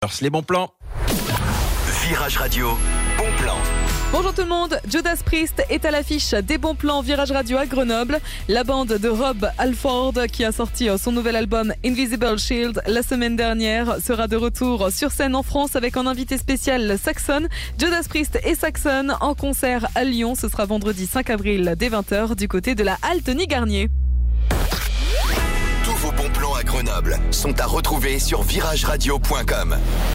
Alors, les bons plans. Virage Radio, bon plan. Bonjour tout le monde, Judas Priest est à l'affiche des bons plans Virage Radio à Grenoble. La bande de Rob Halford, qui a sorti son nouvel album Invisible Shield la semaine dernière, sera de retour sur scène en France avec un invité spécial Saxon. Judas Priest et Saxon en concert à Lyon. Ce sera vendredi 5 avril dès 20h du côté de la halle Tony Garnier. Tous vos bons plans à Grenoble sont à retrouver sur virageradio.com.